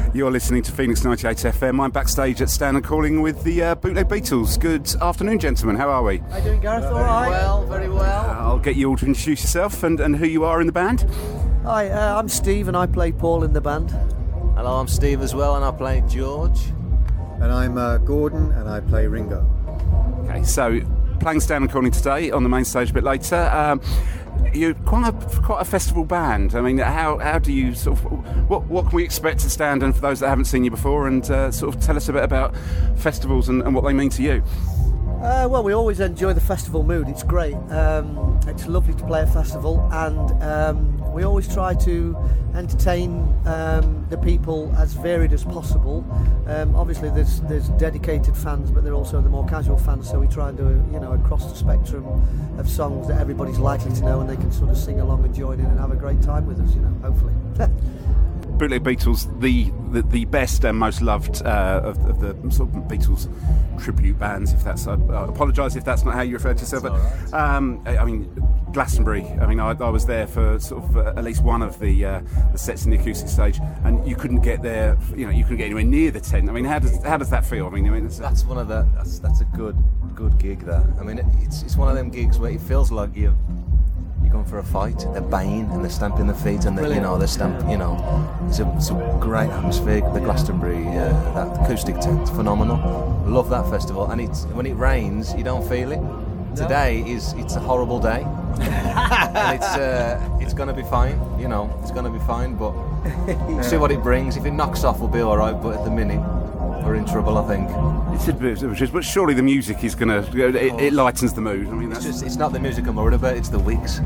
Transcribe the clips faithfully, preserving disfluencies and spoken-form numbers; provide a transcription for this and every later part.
You're listening to Phoenix ninety-eight F M. I'm backstage at Stand and Calling with the uh, Bootleg Beatles. Good afternoon, gentlemen. How are we? How you doing, Gareth? All right? Well, very well. Uh, I'll get you all to introduce yourself and, and who you are in the band. Hi, uh, I'm Steve and I play Paul in the band. Hello, I'm Steve as well and I play George. And I'm uh, Gordon and I play Ringo. Okay, so playing Stand and Calling today on the main stage a bit later. Um, You're quite a, quite a festival band. I mean, how how do you sort of what what can we expect at Stand? And for those that haven't seen you before, and uh, sort of tell us a bit about festivals and, and what they mean to you. Uh, well, we always enjoy the festival mood. It's great. Um, it's lovely to play a festival, and um, we always try to entertain um, the people as varied as possible. Um, obviously, there's there's dedicated fans, but there are also the more casual fans. So we try and do a, you know across the spectrum of songs that everybody's likely to know, and they can sort of sing along and join in and have a great time with us. You know, hopefully. Bootleg Beatles, the, the the best and most loved uh, of, of the sort of Beatles tribute bands. If that's, I uh, apologise if that's not how you refer to yourself. But right. um, I, I mean, Glastonbury. I mean, I, I was there for sort of uh, at least one of the uh, the sets in the acoustic stage, and you couldn't get there. You know, you couldn't get anywhere near the tent. I mean, how does how does that feel? I mean, I mean, it's, That's one of the. That's that's a good good gig. That I mean, it's it's one of them gigs where it feels like you. You're going for a fight, they're baying and they're stamping their feet and they, you know, they're stamp, you know, it's a, it's a great atmosphere. The Glastonbury, uh, that acoustic tent, phenomenal. Love that festival, and it's when it rains, you don't feel it. Today is it's a horrible day, and it's uh, it's gonna be fine, you know, it's gonna be fine. But we'll see what it brings. If it knocks off, we'll be all right. But at the minute, we're in trouble, I think. It's a bit of a but surely the music is gonna it, it lightens the mood. I mean, It's that's just it's not the music I'm worried about. It's the wigs.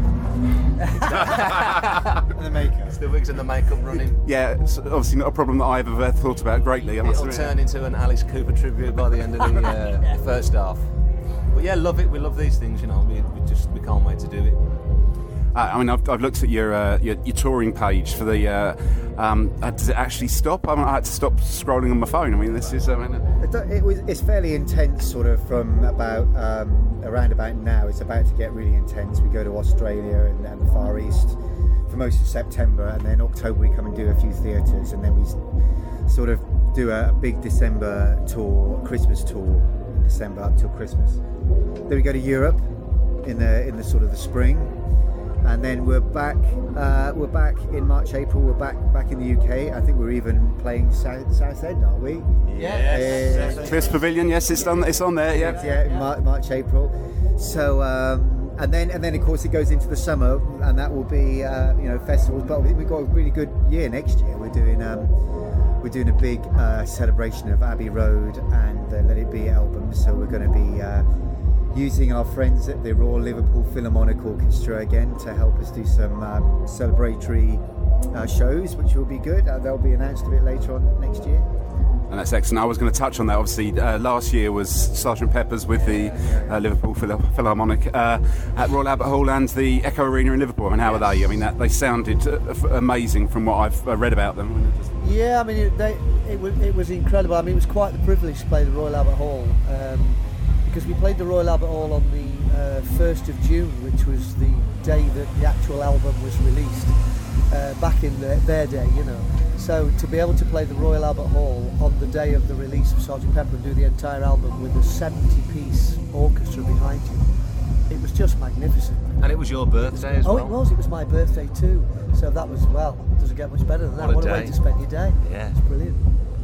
And the makeup. It's the wigs and the makeup running. yeah, it's obviously not a problem that I've ever thought about greatly. I must It'll admit. turn into an Alice Cooper tribute by the end of the uh, first half. But yeah, love it. We love these things, you know. We, we just we can't wait to do it. Uh, I mean, I've, I've looked at your, uh, your your touring page for the. Uh, um, uh, does it actually stop? I, mean, I had to stop scrolling on my phone. I mean, this is. I mean, It, do- it was, it's fairly intense, sort of from about um, around about now. It's about to get really intense. We go to Australia and, and the Far East for most of September, and then October we come and do a few theatres, and then we s- sort of do a, a big December tour, Christmas tour, in December up till Christmas. Then we go to Europe in the in the sort of the spring. And then we're back. Uh, we're back in March, April. We're back back in the U K. I think we're even playing South, South End, aren't we? Yes. Uh, Chris Pavilion, yes, it's on. It's on there. Yeah. yeah, in Mar- March, April. So, um, and then and then of course it goes into the summer, and that will be uh, you know festivals. But we've got a really good year next year. We're doing um, we're doing a big uh, celebration of Abbey Road and the Let It Be album. So we're going to be. Uh, using our friends at the Royal Liverpool Philharmonic Orchestra again to help us do some um, celebratory uh, shows, which will be good. Uh, they'll be announced a bit later on next year. And that's excellent. I was going to touch on that. Obviously, uh, last year was Sergeant Pepper's with the uh, Liverpool Phil- Philharmonic uh, at Royal Albert Hall and the Echo Arena in Liverpool. I mean, how are they? I mean, that, they sounded uh, f- amazing from what I've uh, read about them. I mean, just... Yeah, I mean, it, they, it, was, it was incredible. I mean, it was quite the privilege to play the Royal Albert Hall. Um, Because we played the Royal Albert Hall on the uh, first of June, which was the day that the actual album was released, uh, back in the, their day, you know. So to be able to play the Royal Albert Hall on the day of the release of Sergeant Pepper and do the entire album with a seventy-piece orchestra behind you, it was just magnificent. And it was your birthday as oh, well. it was. It was my birthday too. So that was, well, doesn't get much better than that. What a What a way day. to spend your day. Yeah. It's brilliant.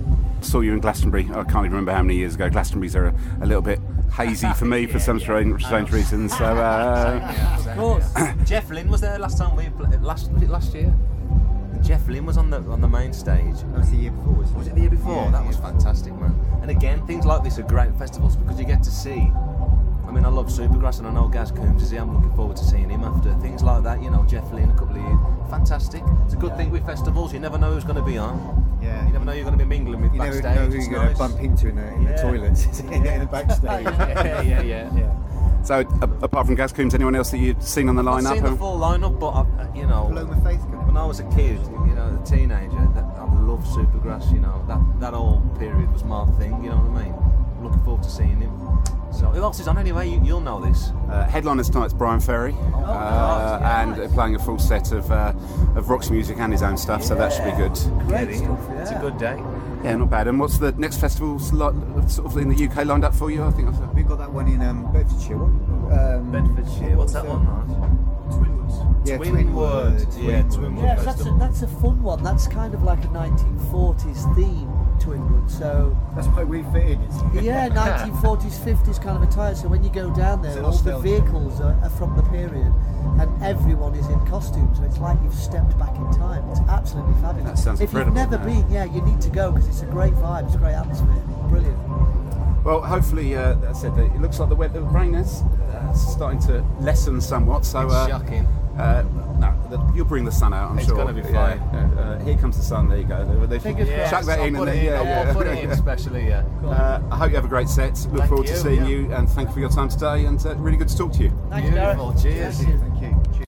Saw you in Glastonbury. I can't even remember how many years ago. Glastonbury's are a, a little bit hazy for me for some strange, strange reasons. So, uh, Of course. Jeff Lynne was there last time we played. Last was it last year? Jeff Lynne was on the on the main stage. That was the year before, wasn't it? Was it the year before? Yeah, that the was year fantastic, man. And again, things like this are great festivals because you get to see. I mean, I love Supergrass and I know Gaz Coombs is here. I'm looking forward to seeing him after things like that. You know, Jeff Lynne a couple of years. Fantastic. It's a good thing with festivals. You never know who's going to be on. Yeah. You never know you're going to be mingling with You backstage. never know who It's you're going to nice. bump into in the, in Yeah. the toilets, in the backstage. yeah, yeah, yeah. yeah. so uh, apart from Gaz Coombs, anyone else that you've seen on the I've lineup? seen the full lineup, but I, you know, Paloma Faith coming. when I was a kid, you know, a teenager, that, I loved Supergrass. You know, that that whole period was my thing. You know what I mean? looking forward to seeing him. So who else is on anyway? You, you'll know this. Uh, headliners tonight's Brian Ferry, uh, nice, yeah, and nice. playing a full set of uh, of Rock's music and his own stuff. So that should be good. Great Get in. stuff, It's a yeah. good day. Yeah, not bad. And what's the next festivals li- sort of in the U K lined up for you? I think. I've, We've got that one in um, Bedfordshire. What? Um, Bedfordshire. What's that one? Twinwoods. Yeah, Twinwood. Twinwood. Yeah, Twinwood. Twinwood Yeah, that's a, Festival. that's a fun one. That's kind of like a nineteen forties theme, Twinwood. So That's why we fit in. Isn't it? yeah, nineteen forties, fifties kind of attire. So when you go down It's there, a all the nostalgia. vehicles are, are from the period, and everyone is in costume. So it's like you've stepped back in time. It's absolutely fabulous. That sounds if incredible, you've never yeah. been, yeah, you need to go because it's a great vibe. It's a great atmosphere. Brilliant. well, hopefully, uh, I said that it looks like the weather, the rain is uh, starting to lessen somewhat. So It's uh, shocking. Uh, no, the, you'll bring the sun out, I'm It's sure. gonna be Yeah, fine. yeah. Uh, here comes the sun. There you go. They, they Fingers chuck crossed. that I'll in, put and it then in. yeah, I'll yeah. put it in, especially, yeah. Uh, I hope you have a great set. Look Thank forward to you, seeing yeah. you, and thank you for your time today. And uh, really good to talk to you. Thank you, Gareth. Beautiful. Cheers. Thank you.